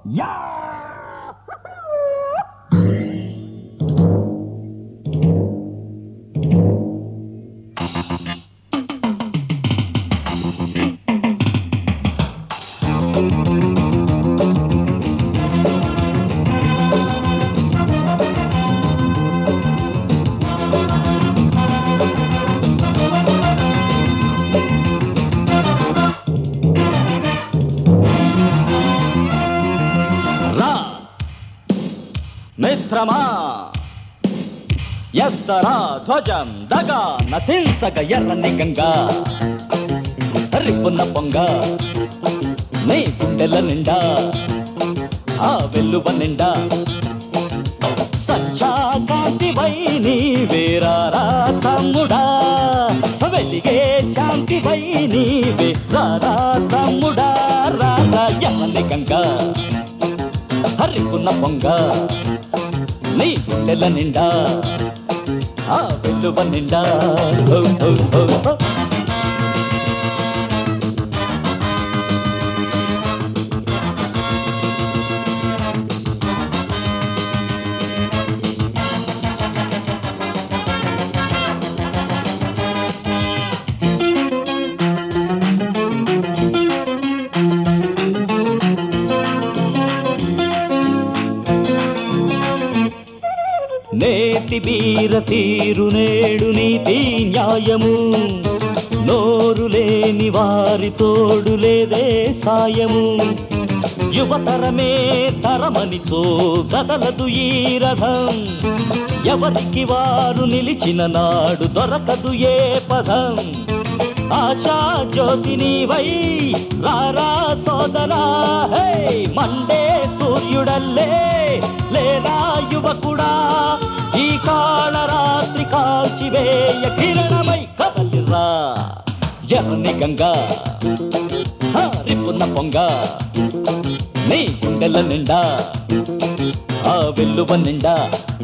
Yeah రా మిత్రమా ఎత్తరా ధ్వజం దగా నశించగ ఎర్రని గంగా రిప్పున్న పొంగ నీ గుండెల నిండా ఆ వెల్లువ నిండా సచ్చాకాంతివై నీ వేరారా తమ్ముడా వెలిగే శాంతివై నీ వేరారా తమ్ముడా రారా ఎర్రని గంగా హరికున్న పొంగ నీ గుండెల నిండా ఆ వెల్లువ నిండా హో, హో, హో, హో. నేటి వీర తీరు నేడు నీతి న్యాయము నోరు లేని వారి తోడు లేదే సాయము యువతరమే తరమనితో గదలదు ఈ రథం ఎవరికి వారు నిలిచిన నాడు దొరకదు ఏ పదం ఆశా జ్యోతిని వై రారా సోదరా హే మండే సూర్యుడల్లే లేదా యువకుడా ఈ కాళరాత్రి కాల్చివేయ కిరణమై కదలిరా ఎర్రని గంగా రిప్పున్న పొంగ నీ గుండెల నిండా ఆ వెల్లువ నిండా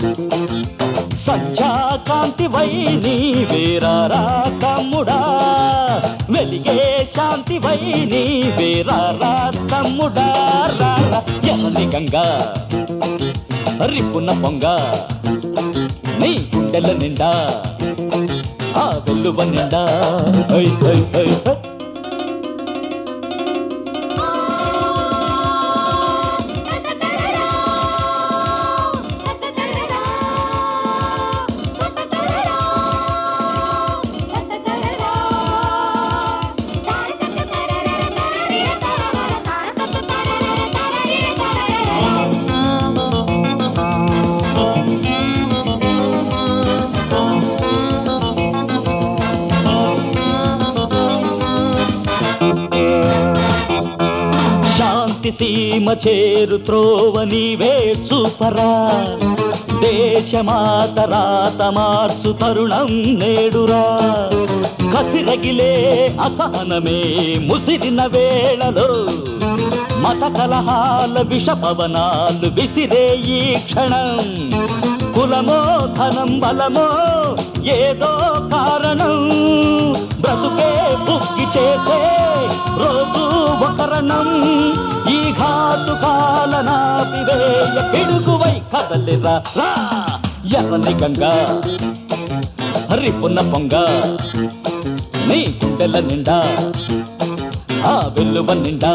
సంధ్యాకాంతివై నీ వేరారా తమ్ముడా వెలిగే శాంతివై నీ వేరారా తమ్ముడా రారా ఎర్రని గంగా రిప్పున్న పొంగ నీ గుండెల నిండా ఆ వెల్లువ నిండా హై హై హై హై. శాంతి సీమ చేరు త్రోవ నీవే చూపరా దేశమాత రాత మార్చు తరుణం నేడురా కసిరగిలే అసహనమే ముసిరిన వేళలో మత కలహాల విష పవనాలు విసిరే ఈ క్షణం కులమో ధనం బలమో ఏదో కారణం బ్రతుకే బుక్కి చేసే రోజు ఒకరణం ఈ ఘాతుకాల నాపివేయ పిడుగువై కదలిరా రా ఎర్రని గంగా రిప్పున్న పొంగ నీ గుండెల నిండా ఆ వెల్లువ నిండా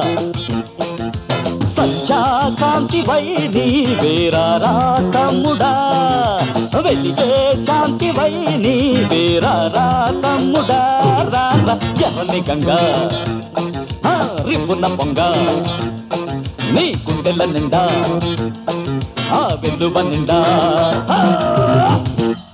సంధ్యాకాంతివై నీ వేరారా తమ్ముడా వెలిగే శాంతివై నీ వేరారా తమ్ముడా రారా ఎర్రని గంగా రిప్పున్న పొంగ నీ గుండెల నిండా ఆ వెల్లువ నిండా